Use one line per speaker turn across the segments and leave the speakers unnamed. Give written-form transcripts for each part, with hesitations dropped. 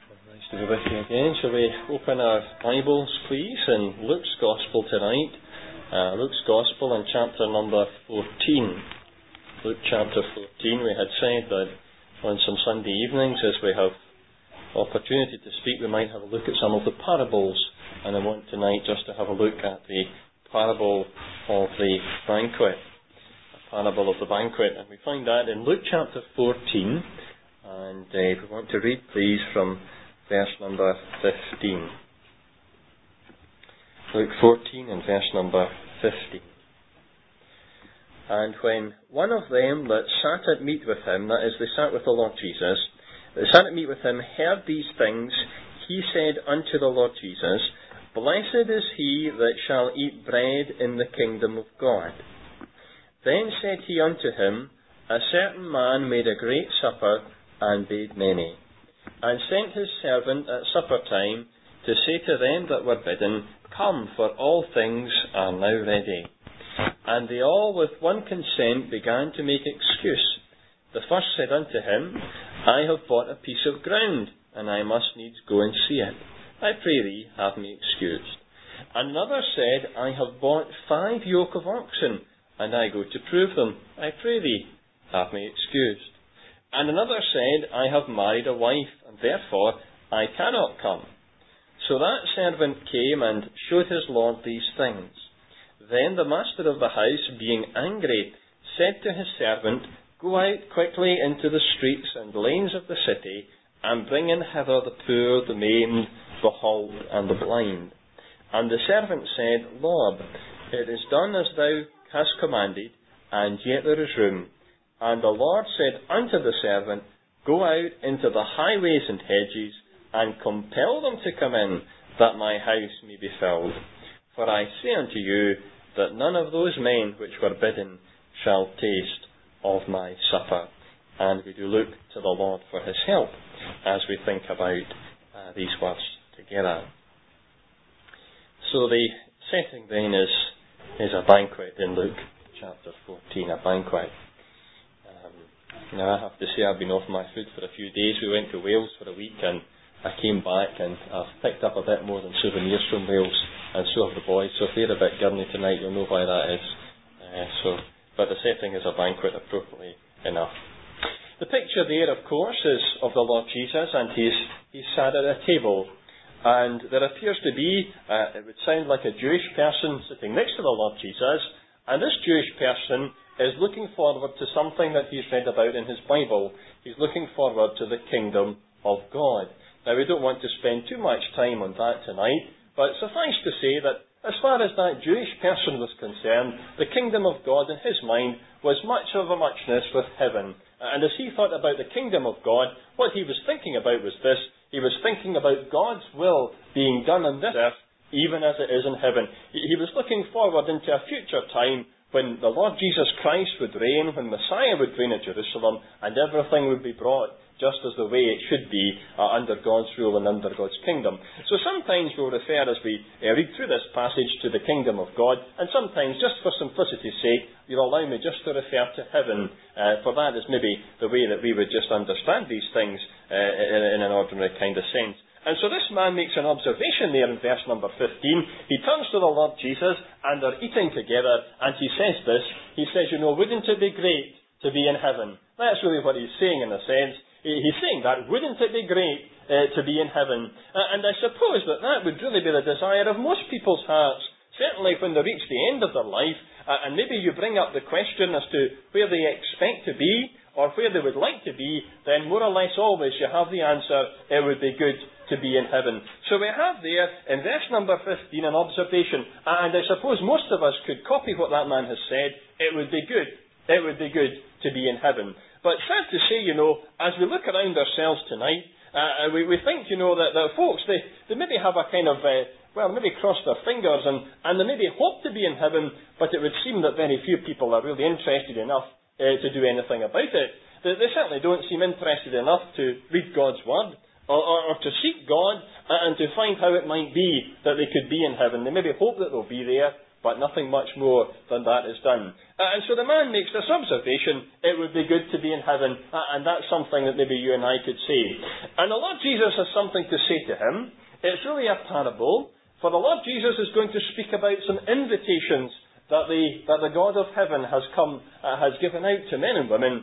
Nice to be with you again. Shall we open our Bibles, please, in Luke's Gospel tonight? Luke's Gospel in chapter number 14. Luke chapter 14. We had said that on some Sunday evenings, as we have opportunity to speak, we might have a look at some of the parables. And I want tonight just to have a look at the parable of the banquet. The parable of the banquet. And we find that in Luke chapter 14. And we want to read, please, from verse number 15. Luke 14 and verse number 15. And when one of them that sat at meat with him, that is, they sat with the Lord Jesus, that sat at meat with him, heard these things, he said unto the Lord Jesus, Blessed is he that shall eat bread in the kingdom of God. Then said he unto him, A certain man made a great supper, and bade many, and sent his servant at supper time to say to them that were bidden, Come, for all things are now ready. And they all with one consent began to make excuse. The first said unto him, I have bought a piece of ground, and I must needs go and see it. I pray thee, have me excused. And another said, I have bought 5 yoke of oxen, and I go to prove them. I pray thee, have me excused. And another said, I have married a wife, and therefore I cannot come. So that servant came and showed his lord these things. Then the master of the house, being angry, said to his servant, Go out quickly into the streets and lanes of the city, and bring in hither the poor, the maimed, the halt, and the blind. And the servant said, Lord, it is done as thou hast commanded, and yet there is room. And the Lord said unto the servant, Go out into the highways and hedges, and compel them to come in, that my house may be filled. For I say unto you, that none of those men which were bidden shall taste of my supper. And we do look to the Lord for his help, as we think about these words together. So the setting then is a banquet in Luke chapter 14, a banquet. Now I have to say I've been off my food for a few days. We went to Wales for a week and I came back and I've picked up a bit more than souvenirs from Wales, and so have the boys. So if they're a bit gurney tonight, you'll know why that is. But the setting is a banquet appropriately enough. The picture there, of course, is of the Lord Jesus, and he's sat at a table. And there appears to be, it would sound like a Jewish person sitting next to the Lord Jesus, and this Jewish person is looking forward to something that he's read about in his Bible. He's looking forward to the kingdom of God. Now, we don't want to spend too much time on that tonight, but suffice to say that as far as that Jewish person was concerned, the kingdom of God in his mind was much of a muchness with heaven. And as he thought about the kingdom of God, what he was thinking about was this. He was thinking about God's will being done on this earth, even as it is in heaven. He was looking forward into a future time when the Lord Jesus Christ would reign, when Messiah would reign at Jerusalem, and everything would be brought just as the way it should be under God's rule and under God's kingdom. So sometimes we'll refer, as we read through this passage, to the kingdom of God, and sometimes, just for simplicity's sake, you'll allow me just to refer to heaven, for that is maybe the way that we would just understand these things in an ordinary kind of sense. And so this man makes an observation there in verse number 15. He turns to the Lord Jesus, and they're eating together, and he says this. He says, wouldn't it be great to be in heaven? That's really what he's saying in a sense. He's saying that, wouldn't it be great to be in heaven? And I suppose that would really be the desire of most people's hearts, certainly when they reach the end of their life, and maybe you bring up the question as to where they expect to be, or where they would like to be, then more or less always you have the answer, it would be good to be in heaven. So we have there, in verse number 15, an observation, and I suppose most of us could copy what that man has said. It would be good to be in heaven. But sad to say, as we look around ourselves tonight, we think, that folks, they maybe have a kind of, maybe cross their fingers, and they maybe hope to be in heaven, but it would seem that very few people are really interested enough to do anything about it. They certainly don't seem interested enough to read God's Word, or to seek God, and to find how it might be that they could be in heaven. They maybe hope that they'll be there, but nothing much more than that is done. And so the man makes this observation, it would be good to be in heaven, and that's something that maybe you and I could say. And the Lord Jesus has something to say to him. It's really a parable, for the Lord Jesus is going to speak about some invitations that the God of heaven has given out to men and women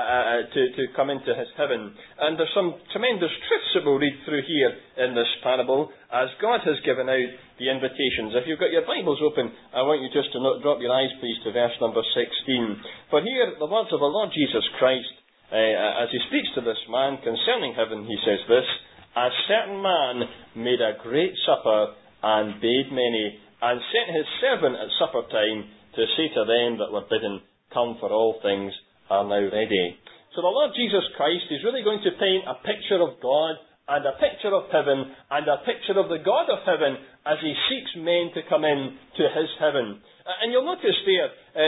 to come into his heaven. And there's some tremendous truths that we'll read through here in this parable as God has given out the invitations. If you've got your Bibles open, I want you just to drop your eyes, please, to verse number 16. For here, the words of the Lord Jesus Christ, as he speaks to this man concerning heaven, he says this, "A certain man made a great supper and bade many, and sent his servant at supper time to say to them that were bidden, Come, for all things are now ready." So the Lord Jesus Christ is really going to paint a picture of God and a picture of heaven and a picture of the God of heaven as he seeks men to come in to his heaven. And you'll notice there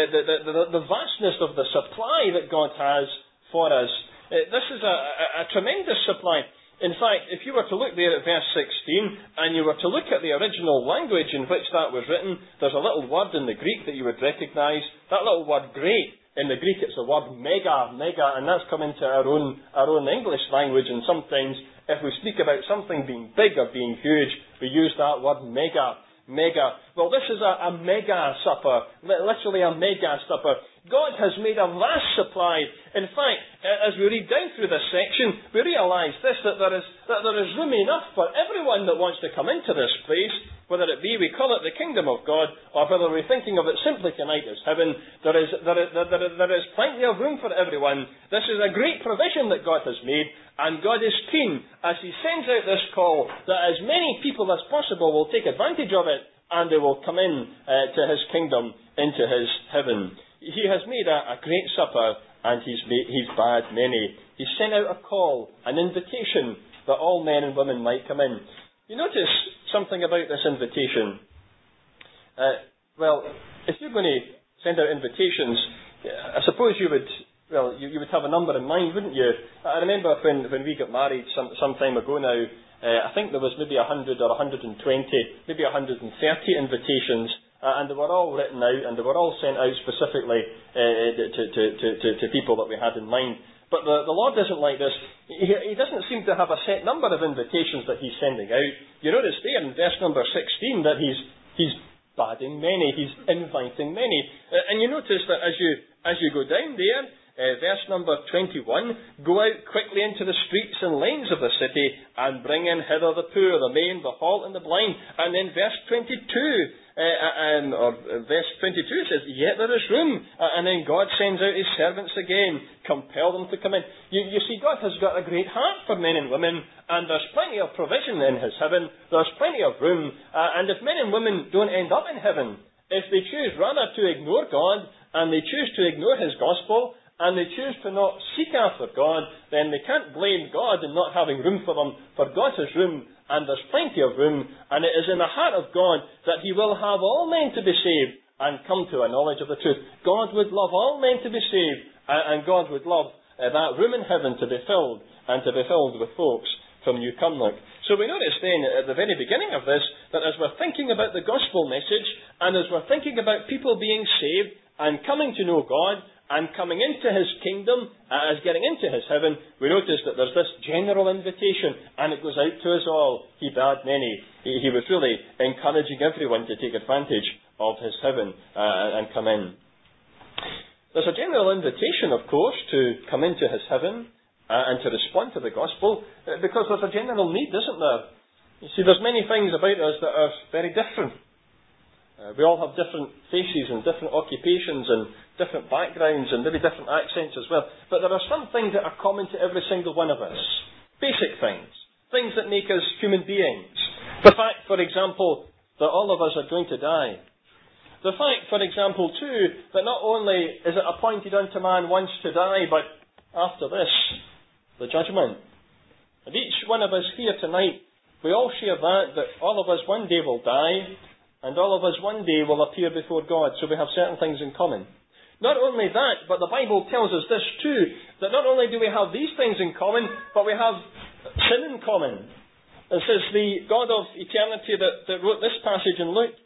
the vastness of the supply that God has for us. This is a tremendous supply. In fact, if you were to look there at verse 16, and you were to look at the original language in which that was written, there's a little word in the Greek that you would recognise. That little word great, in the Greek it's the word mega, and that's come into our own English language, and sometimes if we speak about something being big or being huge, we use that word mega. Well, this is a mega supper, literally a mega supper. God has made a vast supply. In fact, as we read down through this section, we realise this, that there is room enough for everyone that wants to come into this place, whether it be we call it the kingdom of God, or whether we're thinking of it simply tonight as heaven. There is plenty of room for everyone. This is a great provision that God has made, and God is keen, as he sends out this call, that as many people as possible will take advantage of it, and they will come in to his kingdom, into his heaven. He has made a great supper, and he's bade many. He's sent out a call, an invitation, that all men and women might come in. You notice something about this invitation. Well, if you're going to send out invitations, I suppose you would have a number in mind, wouldn't you? I remember when we got married some time ago now, I think there was maybe 100 or 120, maybe 130 invitations. And they were all written out, and they were all sent out specifically to people that we had in mind. But the Lord isn't like this. He doesn't seem to have a set number of invitations that he's sending out. You notice there in verse number 16 that he's badding many, he's inviting many. And you notice that as you go down there, verse number 21, "Go out quickly into the streets and lanes of the city, and bring in hither the poor, the lame, the halt, and the blind." And then verse 22, verse 22 says, "Yet there is room." And then God sends out his servants again, compel them to come in. You see, God has got a great heart for men and women, and there's plenty of provision in his heaven. There's plenty of room. And if men and women don't end up in heaven, if they choose rather to ignore God, and they choose to ignore his gospel, and they choose to not seek after God, then they can't blame God in not having room for them, for God has room, and there's plenty of room, and it is in the heart of God that he will have all men to be saved and come to a knowledge of the truth. God would love all men to be saved, and God would love that room in heaven to be filled, and to be filled with folks from New Cumnock. So we notice then at the very beginning of this, that as we're thinking about the gospel message, and as we're thinking about people being saved, and coming to know God, and coming into his kingdom, as getting into his heaven, we notice that there's this general invitation, and it goes out to us all. He bade many. He was really encouraging everyone to take advantage of his heaven and come in. There's a general invitation, of course, to come into his heaven and to respond to the gospel, because there's a general need, isn't there? You see, there's many things about us that are very different. We all have different faces and different occupations and different backgrounds and maybe different accents as well. But there are some things that are common to every single one of us. Basic things. Things that make us human beings. The fact, for example, that all of us are going to die. The fact, for example, too, that not only is it appointed unto man once to die, but after this, the judgment. And each one of us here tonight, we all share that all of us one day will die, and all of us one day will appear before God. So we have certain things in common. Not only that, but the Bible tells us this too, that not only do we have these things in common, but we have sin in common. It says the God of eternity that wrote this passage in Luke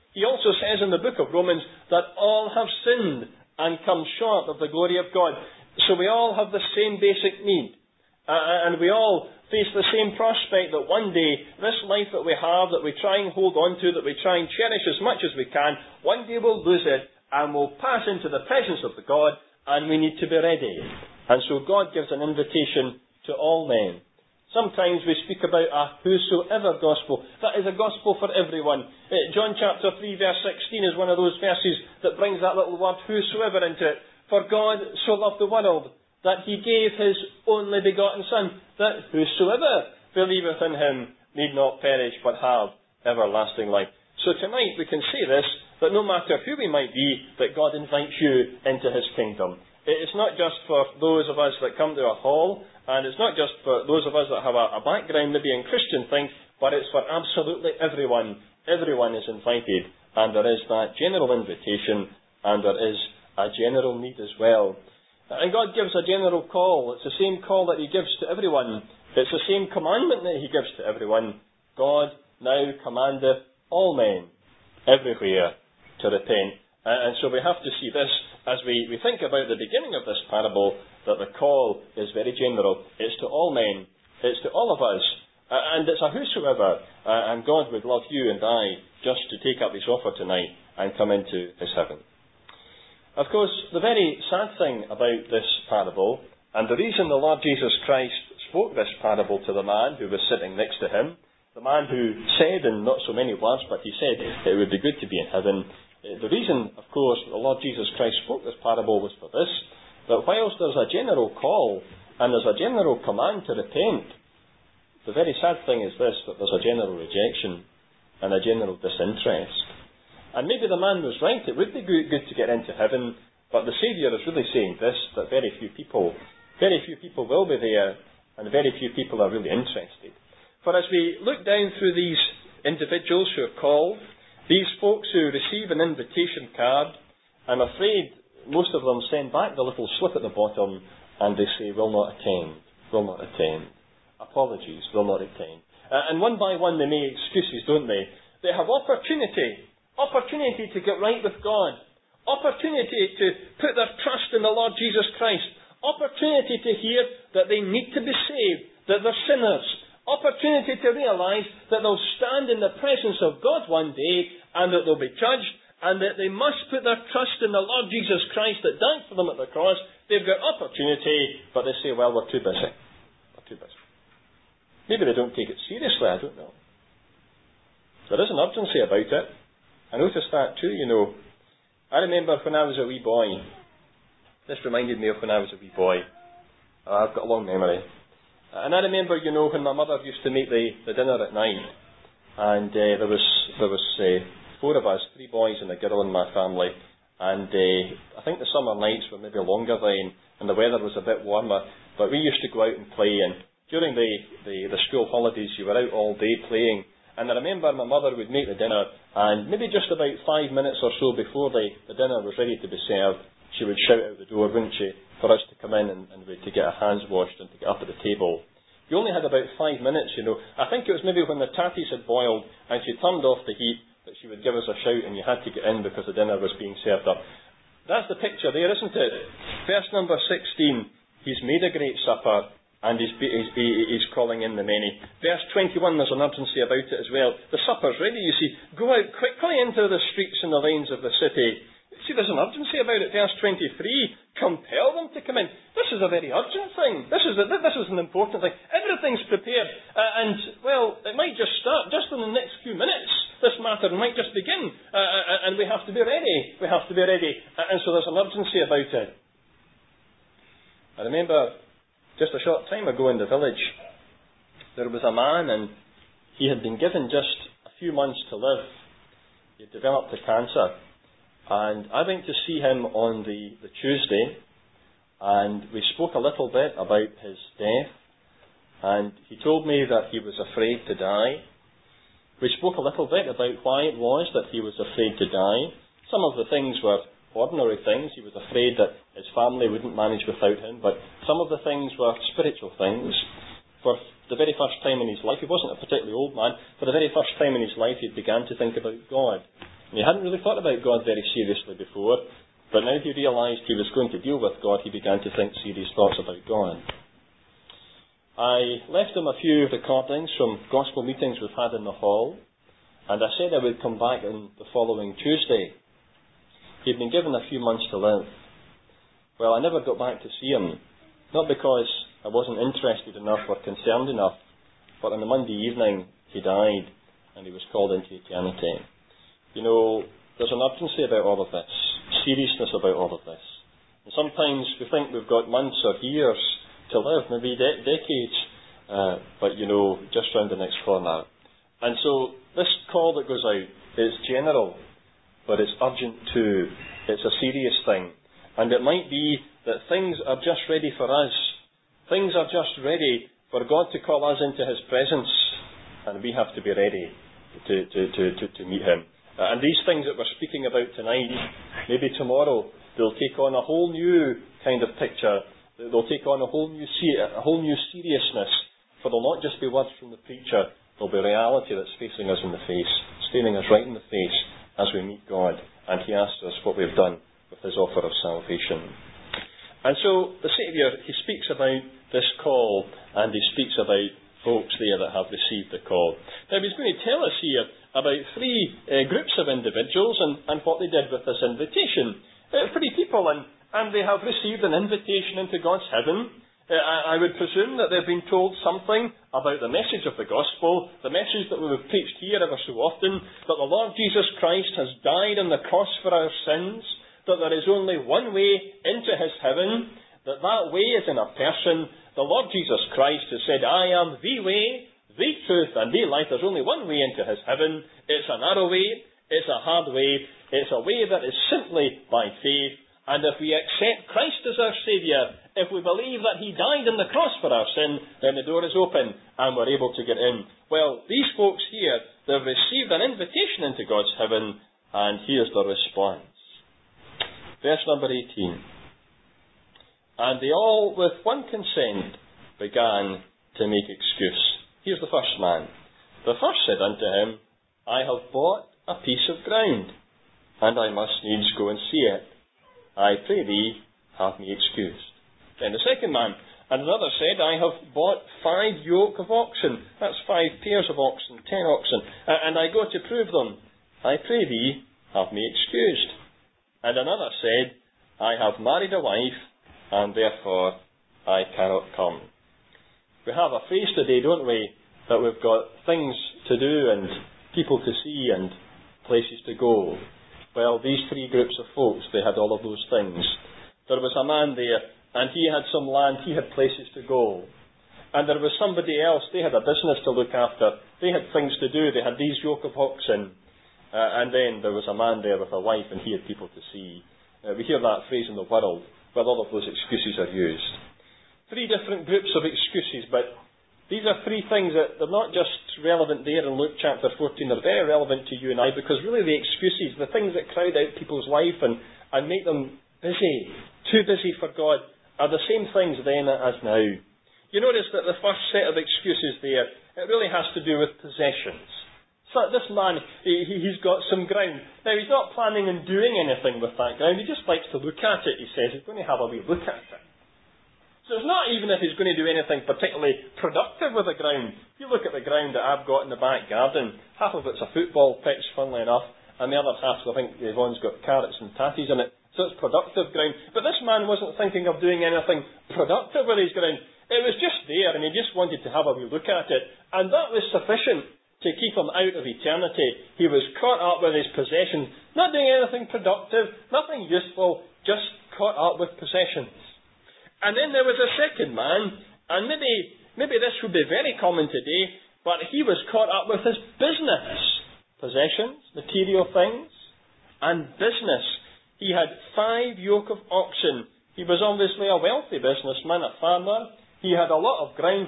He also says in the book of Romans that all have sinned and come short of the glory of God. So we all have the same basic need. And we all face the same prospect that one day, this life that we have, that we try and hold on to, that we try and cherish as much as we can, one day we'll lose it and we'll pass into the presence of the God, and we need to be ready. And so God gives an invitation to all men. Sometimes we speak about a whosoever gospel. That is a gospel for everyone. John chapter 3 verse 16 is one of those verses that brings that little word whosoever into it. For God so loved the world that he gave his only begotten Son, that whosoever believeth in him need not perish but have everlasting life. So tonight we can say this, that no matter who we might be, that God invites you into his kingdom. It's not just for those of us that come to a hall, and it's not just for those of us that have a background maybe in Christian things, but it's for absolutely everyone. Everyone is invited, and there is that general invitation, and there is a general need as well. And God gives a general call. It's the same call that he gives to everyone. It's the same commandment that he gives to everyone. God now commandeth all men everywhere to repent. And so we have to see this as we think about the beginning of this parable, that the call is very general. It's to all men. It's to all of us. And it's a whosoever. And God would love you and I just to take up his offer tonight and come into his heaven. Of course, the very sad thing about this parable, and the reason the Lord Jesus Christ spoke this parable to the man who was sitting next to him, the man who said in not so many words, but he said it would be good to be in heaven. The reason, of course, the Lord Jesus Christ spoke this parable was for this, that whilst there's a general call and there's a general command to repent, the very sad thing is this, that there's a general rejection and a general disinterest. And maybe the man was right, it would be good to get into heaven, but the Saviour is really saying this, that very few people will be there, and very few people are really interested. For as we look down through these individuals who are called, these folks who receive an invitation card, I'm afraid most of them send back the little slip at the bottom, and they say, will not attend. Apologies, will not attend. And one by one they make excuses, don't they? They have opportunity to get right with God, opportunity to put their trust in the Lord Jesus Christ, opportunity to hear that they need to be saved, that they're sinners, opportunity to realise that they'll stand in the presence of God one day and that they'll be judged, and that they must put their trust in the Lord Jesus Christ that died for them at the cross. They've got opportunity, but they say, well, we're too busy. Maybe they don't take it seriously, I don't know. There is an urgency about it. I noticed that too, I remember when I was a wee boy. This reminded me of when I was a wee boy. I've got a long memory. And I remember, when my mother used to make the dinner at night. And there was 4 of us, 3 boys and a girl in my family. And I think the summer nights were maybe longer then, and the weather was a bit warmer. But we used to go out and play, and during the school holidays you were out all day playing. And I remember my mother would make the dinner, and maybe just about 5 minutes or so before the dinner was ready to be served, she would shout out the door, wouldn't she, for us to come in and to get our hands washed and to get up at the table. You only had about 5 minutes, I think it was maybe when the tatties had boiled and she turned off the heat that she would give us a shout and you had to get in because the dinner was being served up. That's the picture there, isn't it? Verse number 16, he's made a great supper, and he's calling in the many. Verse 21, there's an urgency about it as well. The supper's ready, you see. Go out quickly into the streets and the lanes of the city. See, there's an urgency about it. Verse 23, compel them to come in. This is a very urgent thing. This is an important thing. Everything's prepared. It might just start just in the next few minutes. This matter might just begin. And we have to be ready. And so there's an urgency about it. I remember just a short time ago in the village, there was a man and he had been given just a few months to live. He had developed a cancer. And I went to see him on the Tuesday, and we spoke a little bit about his death. And he told me that he was afraid to die. We spoke a little bit about why it was that he was afraid to die. Some of the things were ordinary things. He was afraid that his family wouldn't manage without him, but some of the things were spiritual things. For the very first time in his life, he wasn't a particularly old man, for the very first time in his life he began to think about God. And he hadn't really thought about God very seriously before, but now he realised he was going to deal with God, he began to think serious thoughts about God. I left him a few recordings from gospel meetings we've had in the hall, and I said I would come back on the following Tuesday. He'd been given a few months to live. Well, I never got back to see him, not because I wasn't interested enough or concerned enough, but on the Monday evening he died and he was called into eternity. You know, there's an urgency about all of this, seriousness about all of this. And sometimes we think we've got months or years to live, maybe decades, but you know, just round the next corner. And so this call that goes out is general, but it's urgent too. It's a serious thing. And it might be that things are just ready for us. Things are just ready for God to call us into His presence, and we have to be ready to meet Him. And these things that we're speaking about tonight, maybe tomorrow, they'll take on a whole new kind of picture. They'll take on a whole new seriousness. For they'll not just be words from the preacher, there'll be reality that's facing us in the face, staring us right in the face as we meet God, and He asks us what we've done with His offer of salvation. And so the Saviour, He speaks about this call, and He speaks about folks there that have received the call. Now He's going to tell us here about three groups of individuals and what they did with this invitation. Three people, and they have received an invitation into God's heaven. I would presume that they've been told something about the message of the gospel, the message that we have preached here ever so often, that the Lord Jesus Christ has died on the cross for our sins, that there is only one way into His heaven, that way is in a person. The Lord Jesus Christ has said, I am the way, the truth, and the life. There's only one way into His heaven. It's a narrow way, it's a hard way, it's a way that is simply by faith. And if we accept Christ as our Saviour, if we believe that He died on the cross for our sin, then the door is open and we're able to get in. Well, these folks here, they've received an invitation into God's heaven, and here's the response. Verse number 18. And they all, with one consent, began to make excuse. Here's the first man. The first said unto him, I have bought a piece of ground, and I must needs go and see it. I pray thee, have me excused. Then the second man, and another said, I have bought 5 yoke of oxen. That's 5 pairs of oxen, 10 oxen, and I go to prove them. I pray thee, have me excused. And another said, I have married a wife, and therefore I cannot come. We have a phrase today, don't we, that we've got things to do and people to see and places to go. Well, these three groups of folks, they had all of those things. There was a man there, and he had some land, he had places to go. And there was somebody else, they had a business to look after, they had things to do, they had these yoke of oxen. And then there was a man there with a wife, and he had people to see. We hear that phrase in the world, where all of those excuses are used. 3 different groups of excuses, but these are 3 things that they're not just relevant there in Luke chapter 14, they're very relevant to you and I, because really the excuses, the things that crowd out people's life and make them busy, too busy for God, are the same things then as now. You notice that the first set of excuses there, it really has to do with possessions. So this man, he's got some ground. Now, he's not planning on doing anything with that ground. He just likes to look at it, he says. He's going to have a wee look at it. So it's not even if he's going to do anything particularly productive with the ground. If you look at the ground that I've got in the back garden, half of it's a football pitch, funnily enough, and the other half, I think, Yvonne's got carrots and tatties in it. So it's productive ground. But this man wasn't thinking of doing anything productive with his ground. It was just there, and he just wanted to have a wee look at it. And that was sufficient to keep him out of eternity. He was caught up with his possessions, not doing anything productive, nothing useful, just caught up with possessions. And then there was a second man, and maybe this would be very common today, but he was caught up with his business. Possessions, material things, and business. He had 5 yoke of oxen. He was obviously a wealthy businessman, a farmer. He had a lot of ground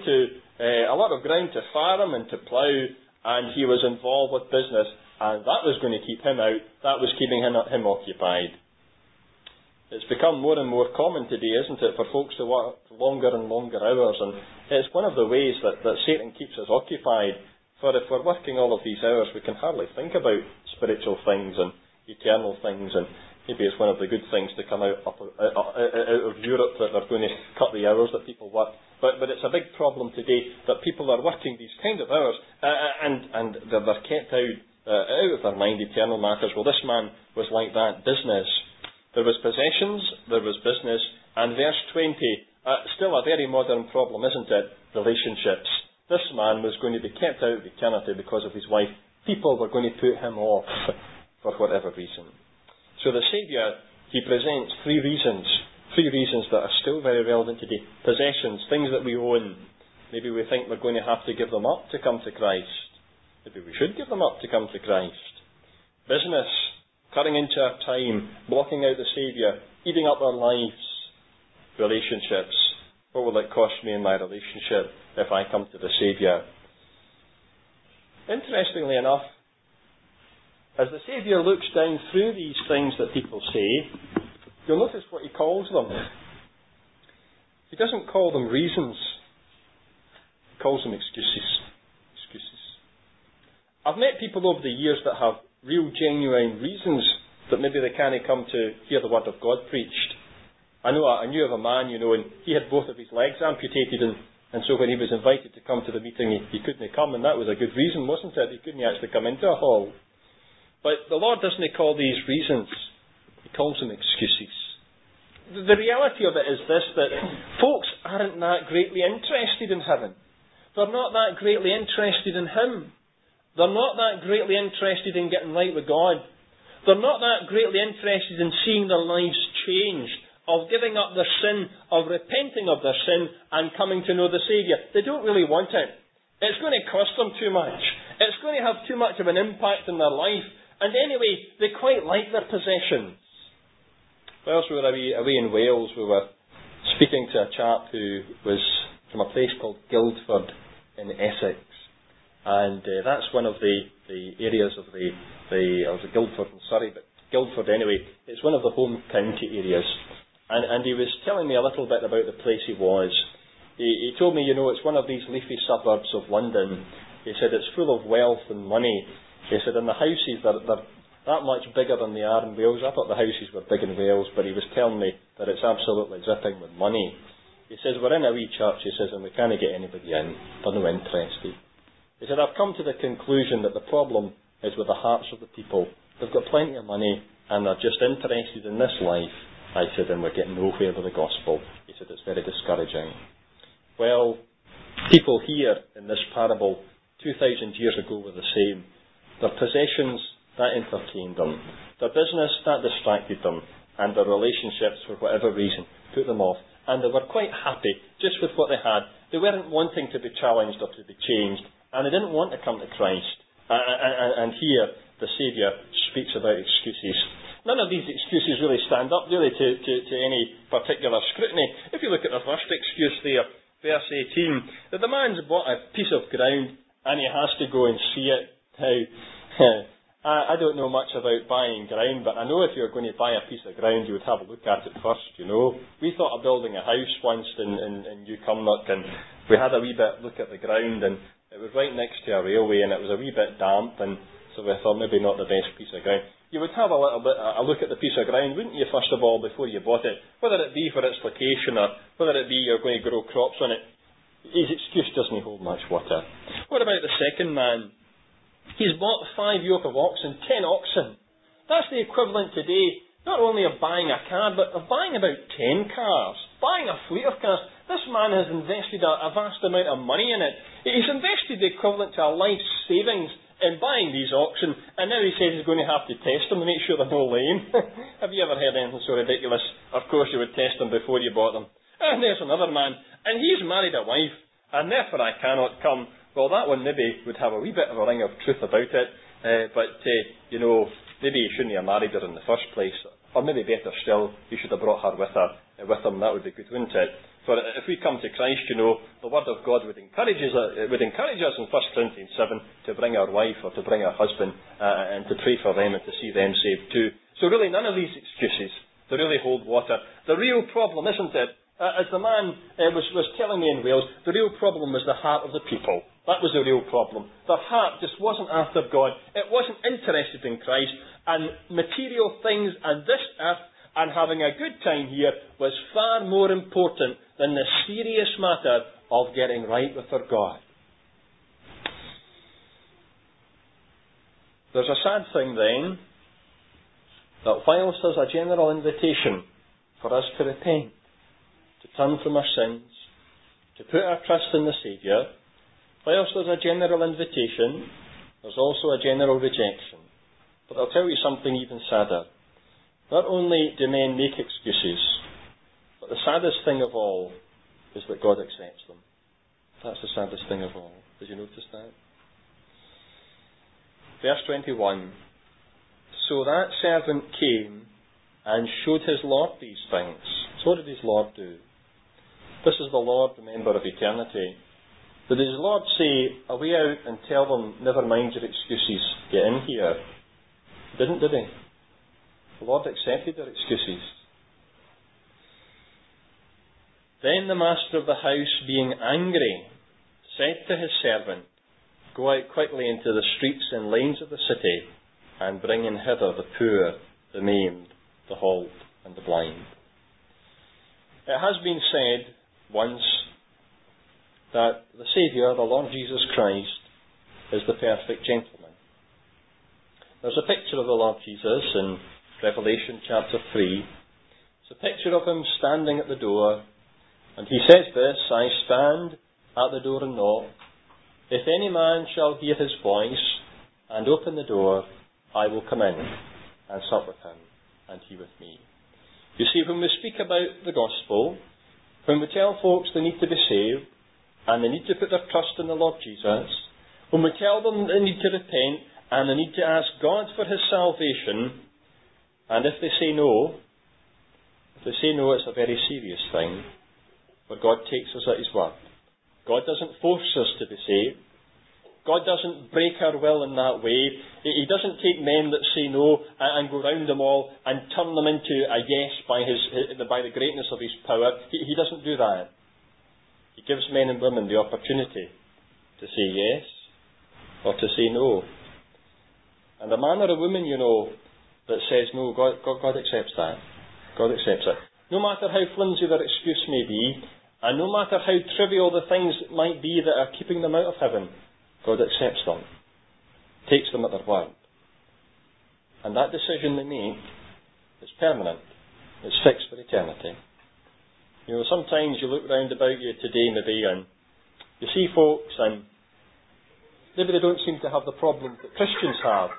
to farm and to plough, and he was involved with business, and that was going to keep him out. That was keeping him occupied. It's become more and more common today, isn't it, for folks to work longer and longer hours, and it's one of the ways that Satan keeps us occupied. For if we're working all of these hours, we can hardly think about spiritual things and eternal things, and maybe it's one of the good things to come out of Europe that they're going to cut the hours that people work. But it's a big problem today that people are working these kind of hours and they're kept out of their mind eternal matters. Well, this man was like that. Business. There was possessions, there was business, and verse 20, still a very modern problem, isn't it? Relationships. This man was going to be kept out of eternity because of his wife. People were going to put him off for whatever reason. So the Saviour, he presents three reasons that are still very relevant today. Possessions, things that we own. Maybe we think we're going to have to give them up to come to Christ. Maybe we should give them up to come to Christ. Business, cutting into our time, blocking out the Saviour, eating up our lives. Relationships, what will it cost me in my relationship if I come to the Saviour? Interestingly enough, as the Saviour looks down through these things that people say, you'll notice what he calls them. He doesn't call them reasons. He calls them excuses. I've met people over the years that have real genuine reasons that maybe they can't come to hear the word of God preached. I knew of a man, and he had both of his legs amputated, and so when he was invited to come to the meeting, he couldn't come, and that was a good reason, wasn't it? He couldn't actually come into a hall. But the Lord doesn't call these reasons. He calls them excuses. The reality of it is this, that folks aren't that greatly interested in heaven. They're not that greatly interested in Him. They're not that greatly interested in getting right with God. They're not that greatly interested in seeing their lives changed, of giving up their sin, of repenting of their sin, and coming to know the Saviour. They don't really want it. It's going to cost them too much. It's going to have too much of an impact in their life. And anyway, they quite like their possessions. Whilst we were away in Wales, we were speaking to a chap who was from a place called Guildford in Essex. And that's one of the areas of the Guildford in Surrey, but Guildford anyway, it's one of the home county areas. And he was telling me a little bit about the place he was. He told me, it's one of these leafy suburbs of London. He said it's full of wealth and money. He said, and the houses, they're that much bigger than they are in Wales. I thought the houses were big in Wales, but he was telling me that it's absolutely dripping with money. He says, we're in a wee church, he says, and we can't get anybody in. They're no interested. He said, I've come to the conclusion that the problem is with the hearts of the people. They've got plenty of money, and they're just interested in this life. I said, and we're getting nowhere with the gospel. He said, it's very discouraging. Well, people here in this parable 2,000 years ago were the same. Their possessions, that entertained them. Their business, that distracted them. And their relationships, for whatever reason, put them off. And they were quite happy just with what they had. They weren't wanting to be challenged or to be changed. And they didn't want to come to Christ. And here, the Saviour speaks about excuses. None of these excuses really stand up, really, to any particular scrutiny. If you look at the first excuse there, verse 18, that the man's bought a piece of ground and he has to go and see it. Now, I don't know much about buying ground, but I know if you're going to buy a piece of ground, you would have a look at it first, We thought of building a house once in New Cumnock, and we had a wee bit look at the ground, and it was right next to a railway, and it was a wee bit damp, and so we thought maybe not the best piece of ground. You would have a look at the piece of ground, wouldn't you, first of all, before you bought it? Whether it be for its location, or whether it be you're going to grow crops on it. His excuse doesn't hold much water. What about the second man? He's bought 5 yoke of oxen, 10 oxen. That's the equivalent today, not only of buying a car, but of buying about 10 cars. Buying a fleet of cars. This man has invested a vast amount of money in it. He's invested the equivalent to a life's savings in buying these oxen, and now he says he's going to have to test them to make sure they're no lame. Have you ever heard anything so ridiculous? Of course you would test them before you bought them. And there's another man, and he's married a wife, and therefore I cannot come. Well, that one maybe would have a wee bit of a ring of truth about it, but maybe he shouldn't have married her in the first place, or maybe better still, he should have brought her with him. That would be good, wouldn't it? For if we come to Christ, the Word of God would encourage us in 1 Corinthians 7 to bring our wife or to bring our husband and to pray for them and to see them saved too. So really, none of these excuses, they really hold water. The real problem, isn't it, As the man was telling me in Wales, the real problem was the heart of the people. That was the real problem. Their heart just wasn't after God. It wasn't interested in Christ. And material things and this earth and having a good time here was far more important than the serious matter of getting right with their God. There's a sad thing then, that whilst there's a general invitation for us to repent, to turn from our sins, to put our trust in the Saviour, whilst there's a general invitation, there's also a general rejection. But I'll tell you something even sadder. Not only do men make excuses, but the saddest thing of all is that God accepts them. That's the saddest thing of all. Did you notice that? Verse 21. So that servant came and showed his Lord these things. So what did his Lord do? This is the Lord, remember, of eternity. Did his Lord say, away out and tell them, never mind your excuses, get in here? He didn't, did he? The Lord accepted their excuses. Then the master of the house, being angry, said to his servant, go out quickly into the streets and lanes of the city, and bring in hither the poor, the maimed, the halt, and the blind. It has been said once that the Saviour, the Lord Jesus Christ, is the perfect gentleman. There's a picture of the Lord Jesus in Revelation chapter 3. It's a picture of him standing at the door, and he says this, I stand at the door and knock. If any man shall hear his voice and open the door, I will come in and sup with him, and he with me. You see, when we speak about the gospel, when we tell folks they need to be saved, and they need to put their trust in the Lord Jesus, when we tell them they need to repent, and they need to ask God for his salvation, and if they say no, it's a very serious thing, where God takes us at his word. God doesn't force us to be saved. God doesn't break our will in that way. He doesn't take men that say no and go round them all and turn them into a yes by the greatness of his power. He doesn't do that. He gives men and women the opportunity to say yes or to say no. And a man or a woman, that says no, God accepts that. God accepts it. No matter how flimsy their excuse may be, and no matter how trivial the things might be that are keeping them out of heaven, God accepts them, takes them at their word. And that decision they make is permanent. It's fixed for eternity. Sometimes you look round about you today maybe and you see folks and maybe they don't seem to have the problem that Christians have.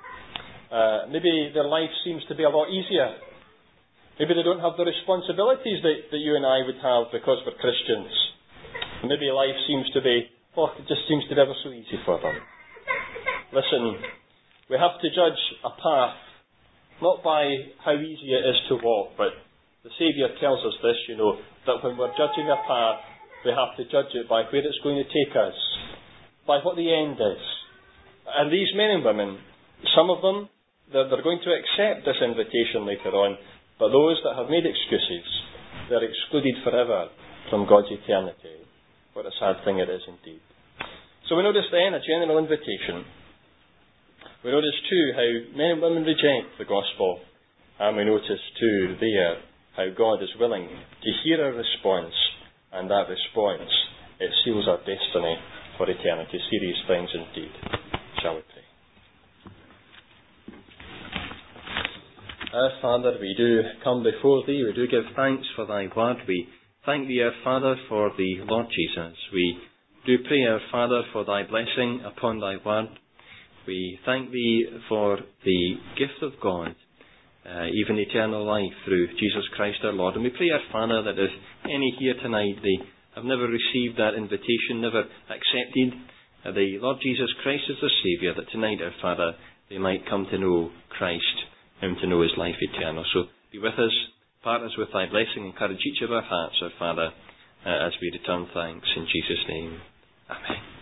Maybe their life seems to be a lot easier. Maybe they don't have the responsibilities that you and I would have because we're Christians. Maybe life seems to be, it just seems to be ever so easy for them. Listen, we have to judge a path not by how easy it is to walk, but the Saviour tells us this, that when we're judging a path, we have to judge it by where it's going to take us, by what the end is. And these men and women, some of them, they're going to accept this invitation later on, but those that have made excuses, they're excluded forever from God's eternity. What a sad thing it is indeed. So we notice then a general invitation. We notice too how men and women reject the gospel. And we notice too there how God is willing to hear our response, and that response, it seals our destiny for eternity. Serious things indeed. Shall we pray? Our Father, we do come before Thee, we do give thanks for Thy word. We thank Thee, our Father, for the Lord Jesus. We do pray, our Father, for Thy blessing upon Thy word. We thank Thee for the gift of God, even eternal life through Jesus Christ our Lord. And we pray, our Father, that if any here tonight, they have never received that invitation, never accepted the Lord Jesus Christ as their Saviour, that tonight, our Father, they might come to know Christ and to know his life eternal. So be with us, part us with Thy blessing, encourage each of our hearts, our Father, as we return thanks in Jesus' name. Amen.